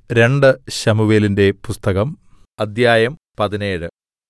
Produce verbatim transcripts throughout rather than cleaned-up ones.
രണ്ട് ശമൂവേലിന്റെ പുസ്തകം അദ്ധ്യായം പതിനേഴ്.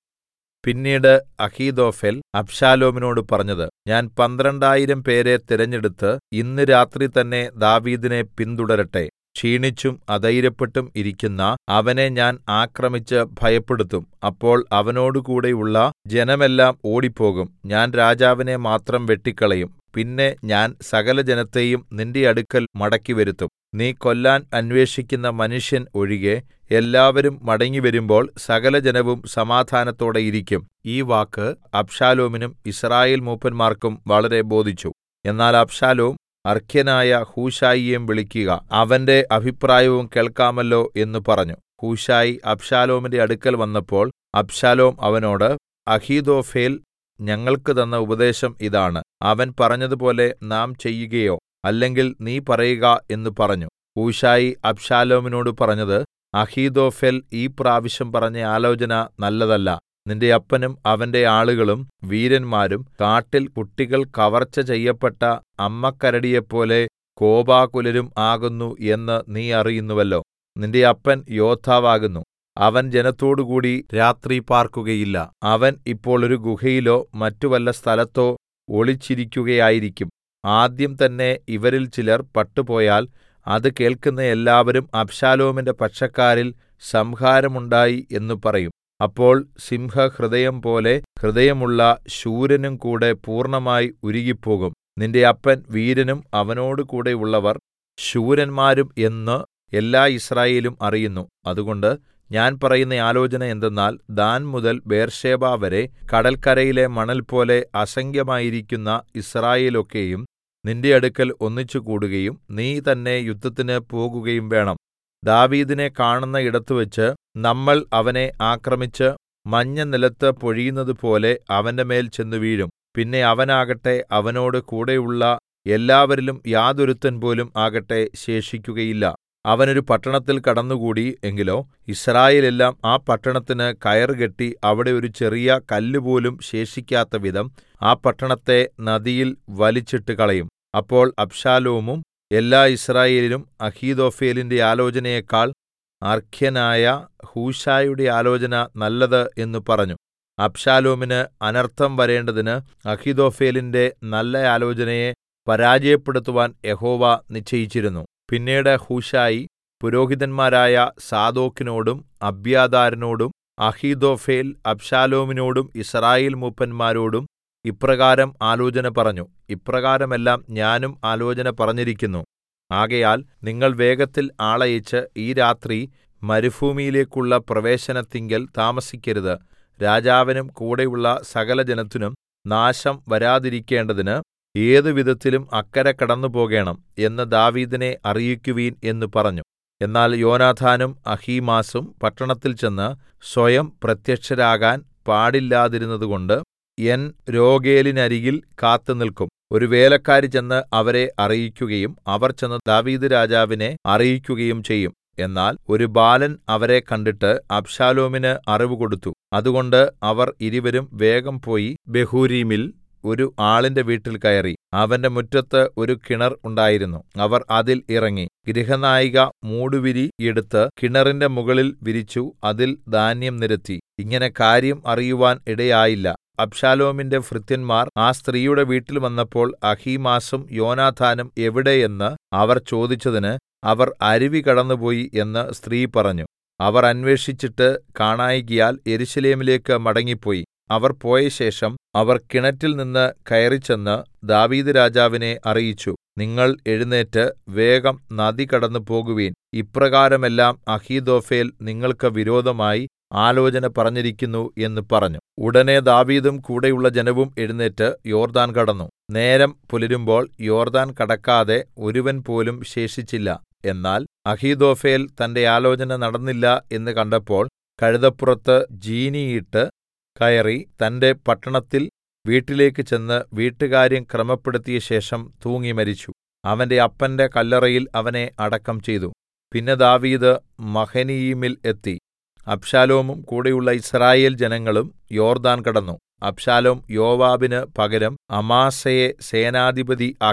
പിന്നീട് അഹീഥോഫെൽ അബ്ശാലോമിനോട് പറഞ്ഞത്, ഞാൻ പന്ത്രണ്ടായിരം പേരെ തിരഞ്ഞെടുത്ത് ഇന്ന് രാത്രി തന്നെ ദാവീദിനെ പിന്തുടരട്ടെ. ക്ഷീണിച്ചും അധൈര്യപ്പെട്ടും ഇരിക്കുന്ന അവനെ ഞാൻ ആക്രമിച്ച് ഭയപ്പെടുത്തും. അപ്പോൾ അവനോടുകൂടെയുള്ള ജനമെല്ലാം ഓടിപ്പോകും. ഞാൻ രാജാവിനെ മാത്രം വെട്ടിക്കളയും. പിന്നെ ഞാൻ സകലജനത്തെയും നിന്റെ അടുക്കൽ മടക്കിവരുത്തും. നീ കൊല്ലാൻ അന്വേഷിക്കുന്ന മനുഷ്യൻ ഒഴികെ എല്ലാവരും മടങ്ങിവരുമ്പോൾ സകലജനവും സമാധാനത്തോടെ ഇരിക്കും. ഈ വാക്ക് അബ്ശാലോമിനും യിസ്രായേൽ മൂപ്പന്മാർക്കും വളരെ ബോധിച്ചു. എന്നാൽ അബ്ശാലോം അർഖ്യനായ ഹൂശായിയെ വിളിക്കുക, അവന്റെ അഭിപ്രായവും കേൾക്കാമല്ലോ എന്ന് പറഞ്ഞു. ഹൂശായി അബ്ശാലോമിന്റെ അടുക്കൽ വന്നപ്പോൾ അബ്ശാലോം അവനോട്, അഹീഥോഫെൽ ഞങ്ങൾക്ക് തന്ന ഉപദേശം ഇതാണ്. അവൻ പറഞ്ഞതുപോലെ നാം ചെയ്യുകയോ അല്ലെങ്കിൽ നീ പറയുക എന്ന് പറഞ്ഞു. ഹൂശായി അബ്ശാലോമിനോട് പറഞ്ഞത്, അഹീഥോഫെൽ ഈ പ്രാവശ്യം പറഞ്ഞ ആലോചന നല്ലതല്ല. നിന്റെ അപ്പനും അവന്റെ ആളുകളും വീരന്മാരും കാട്ടിൽ കുട്ടികൾ കവർച്ച ചെയ്യപ്പെട്ട അമ്മക്കരടിയെപ്പോലെ കോപാകുലരും ആകുന്നു എന്ന് നീ അറിയുന്നുവല്ലോ. നിന്റെ അപ്പൻ യോദ്ധാവാകുന്നു. അവൻ ജനത്തോടുകൂടി രാത്രി പാർക്കുകയില്ല. അവൻ ഇപ്പോൾ ഒരു ഗുഹയിലോ മറ്റു വല്ല സ്ഥലത്തോ ഒളിച്ചിരിക്കുകയായിരിക്കും. ആദ്യം തന്നെ ഇവരിൽ ചിലർ പട്ടുപോയാൽ അത് കേൾക്കുന്ന എല്ലാവരും അബ്ശാലോമിന്റെ പക്ഷക്കാരിൽ സംഹാരമുണ്ടായി എന്ന് പറയും. അപ്പോൾ സിംഹഹൃദയം പോലെ ഹൃദയമുള്ള ശൂരനും കൂടെ പൂർണ്ണമായി ഉരുകിപ്പോകും. നിന്റെ അപ്പൻ വീരനും അവനോടുകൂടെയുള്ളവർ ശൂരന്മാരും എന്ന് എല്ലാ യിസ്രായേലും അറിയുന്നു. അതുകൊണ്ട് ഞാൻ പറയുന്ന ആലോചന എന്തെന്നാൽ, ദാൻ മുതൽ ബേർശേബ വരെ കടൽക്കരയിലെ മണൽപോലെ അസംഖ്യമായിരിക്കുന്ന യിസ്രായേലൊക്കെയും നിന്റെ അടുക്കൽ ഒന്നിച്ചുകൂടുകയും നീ തന്നെ യുദ്ധത്തിന് പോകുകയും വേണം. ദാവീദിനെ കാണുന്ന ഇടത്തുവെച്ച് നമ്മൾ അവനെ ആക്രമിച്ച് മഞ്ഞനിലത്ത് പൊഴിയുന്നതുപോലെ അവന്റെ മേൽ ചെന്നുവീഴും. പിന്നെ അവനാകട്ടെ അവനോട് കൂടെയുള്ള എല്ലാവരിലും യാതൊരുത്തൻ പോലും ആകട്ടെ ശേഷിക്കുകയില്ല. അവൻ ഒരു പട്ടണത്തിൽ കടന്നുകൂടി എങ്കിലോ യിസ്രായേലെല്ലാം ആ പട്ടണത്തിന് കയറുകെട്ടി അവിടെ ഒരു ചെറിയ കല്ലുപോലും ശേഷിക്കാത്തവിധം ആ പട്ടണത്തെ നദിയിൽ വലിച്ചിട്ട് കളയും. അപ്പോൾ അബ്ശാലോമും എല്ലാ യിസ്രായേലും അഹീഥോഫെലിന്റെ ആലോചനയേക്കാൾ അർഖ്യനായ ഹൂശായിയുടെ ആലോചന നല്ലത് എന്ന് പറഞ്ഞു. അബ്ശാലോമിന് അനർത്ഥം വരേണ്ടതിന് അഹീഥോഫെലിന്റെ നല്ല ആലോചനയെ പരാജയപ്പെടുത്തുവാൻ യഹോവ നിശ്ചയിച്ചിരുന്നു. പിന്നീട് ഹൂശായി പുരോഹിതന്മാരായ സാദോക്കിനോടും അബ്യാഥാരിനോടും അഹീഥോഫെൽ അബ്ശാലോമിനോടും യിസ്രായേൽ മൂപ്പന്മാരോടും ഇപ്രകാരം ആലോചന പറഞ്ഞു. ഇപ്രകാരമെല്ലാം ഞാനും ആലോചന പറഞ്ഞിരിക്കുന്നു. ആകയാൽ നിങ്ങൾ വേഗത്തിൽ ആളയച്ച് ഈ രാത്രി മരുഭൂമിയിലേക്കുള്ള പ്രവേശനത്തിങ്കൽ താമസിക്കരുത്. രാജാവിനും കൂടെയുള്ള സകലജനത്തിനും നാശം വരാതിരിക്കേണ്ടതിന് ഏതു വിധത്തിലും അക്കരെ കടന്നുപോകേണം എന്ന് ദാവീദിനെ അറിയിക്കുവിൻ എന്ന് പറഞ്ഞു. എന്നാൽ യോനാഥാനും അഹീമാസും പട്ടണത്തിൽ ചെന്ന് സ്വയം പ്രത്യക്ഷരാകാൻ പാടില്ലാതിരുന്നതുകൊണ്ട് എൻ രോഗേലിനരികിൽ കാത്തുനിൽക്കും. ഒരു വേലക്കാരി ചെന്ന് അവരെ അറിയിക്കുകയും അവർ ചെന്ന് ദാവീദ് രാജാവിനെ അറിയിക്കുകയും ചെയ്യും. എന്നാൽ ഒരു ബാലൻ അവരെ കണ്ടിട്ട് അബ്ശാലോമിന് അറിവ് കൊടുത്തു. അതുകൊണ്ട് അവർ ഇരുവരും വേഗം പോയി ബഹൂരീമിൽ ഒരു ആളിന്റെ വീട്ടിൽ കയറി. അവന്റെ മുറ്റത്ത് ഒരു കിണർ ഉണ്ടായിരുന്നു. അവർ അതിൽ ഇറങ്ങി ഗൃഹനായിക മൂടുവിരി എടുത്ത് കിണറിന്റെ മുകളിൽ വിരിച്ചു അതിൽ ധാന്യം നിരത്തി. ഇങ്ങനെ കാര്യം അറിയുവാൻ ഇടയായില്ല. അബ്ശാലോമിന്റെ ഭൃത്യന്മാർ ആ സ്ത്രീയുടെ വീട്ടിൽ വന്നപ്പോൾ അഹീമാസും യോനാഥാനും എവിടെ എന്ന് അവർ ചോദിച്ചതിന് അവർ അരുവി കടന്നുപോയി എന്ന് സ്ത്രീ പറഞ്ഞു. അവർ അന്വേഷിച്ചിട്ട് കാണായ്കയാൽ യെരൂശലേമിലേക്ക് മടങ്ങിപ്പോയി. അവർ പോയശേഷം അവർ കിണറ്റിൽ നിന്ന് കയറിച്ചെന്ന് ദാവീദ് രാജാവിനെ അറിയിച്ചു. നിങ്ങൾ എഴുന്നേറ്റ് വേഗം നദി കടന്നു പോകുവിൻ. ഇപ്രകാരമെല്ലാം അഹീഥോഫെൽ നിങ്ങൾക്ക് വിരോധമായി ആലോചന പറഞ്ഞിരിക്കുന്നു എന്ന് പറഞ്ഞു. ഉടനെ ദാവീദും കൂടെയുള്ള ജനവും എഴുന്നേറ്റ് യോർദ്ദാൻ കടന്നു. നേരം പുലരുമ്പോൾ യോർദ്ദാൻ കടക്കാതെ ഒരുവൻ പോലും ശേഷിച്ചില്ല. എന്നാൽ അഹീഥോഫെൽ തന്റെ ആലോചന നടന്നില്ല എന്ന് കണ്ടപ്പോൾ കഴുതപ്പുറത്ത് ജീനിയിട്ട് കയറി തന്റെ പട്ടണത്തിൽ വീട്ടിലേക്ക് ചെന്ന് വീട്ടുകാര്യം ക്രമപ്പെടുത്തിയ ശേഷം തൂങ്ങി മരിച്ചു. അവന്റെ അപ്പന്റെ കല്ലറയിൽ അവനെ അടക്കം ചെയ്തു. പിന്നെ ദാവീദ് മഹനയീമിൽ എത്തി. അബ്ശാലോമും കൂടെയുള്ള യിസ്രായേൽ ജനങ്ങളും യോർദ്ദാൻ കടന്നു. അബ്ശാലോം യോവാബിന് പകരം അമാസയെ സേനാധിപതി ആക്കി.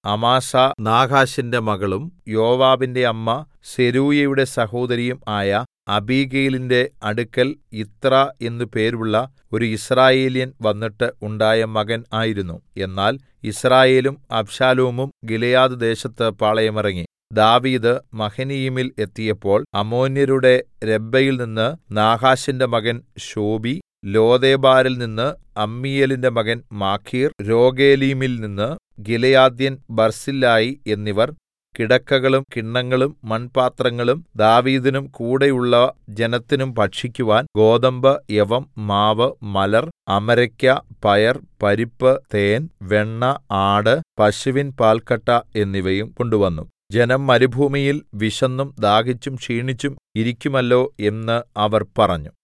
അമാസാ നാഹാശിന്റെ മകളും യോവാബിന്റെ അമ്മ സെരൂയയുടെ സഹോദരിയും ആയ അബീഗയിലിന്റെ അടുക്കൽ യിത്രാ എന്നു പേരുള്ള ഒരു യിസ്രായേല്യൻ വന്നിട്ട് ഉണ്ടായ മകൻ ആയിരുന്നു. എന്നാൽ യിസ്രായേലും അബ്ശാലോമും ഗിലെയാദ് ദേശത്ത് പാളയമിറങ്ങി. ദാവീദ് മഹനയീമിൽ എത്തിയപ്പോൾ അമ്മോന്യരുടെ രബ്ബയിൽനിന്ന് നാഹാശിന്റെ മകൻ ശോബി, ലോദേബാരിൽ നിന്ന് അമ്മീയേലിന്റെ മകൻ മാഖീർ, രോഗേലീമിൽ നിന്ന് ഗിലെയാദ്യൻ ബർസില്ലായി എന്നിവർ കിടക്കകളും കിണ്ണങ്ങളും മൺപാത്രങ്ങളും ദാവീദിനും കൂടെയുള്ള ജനത്തിനും ഭക്ഷിക്കുവാൻ ഗോതമ്പ്, യവം, മാവ്, മലർ, അമരയ്ക്ക, പയർ, പരിപ്പ്, തേൻ, വെണ്ണ, ആട്, പശുവിൻ പാൽക്കട്ട എന്നിവയും കൊണ്ടുവന്നു. ജനം മരുഭൂമിയിൽ വിശന്നും ദാഹിച്ചും ക്ഷീണിച്ചും ഇരിക്കുമല്ലോ എന്ന് അവർ പറഞ്ഞു.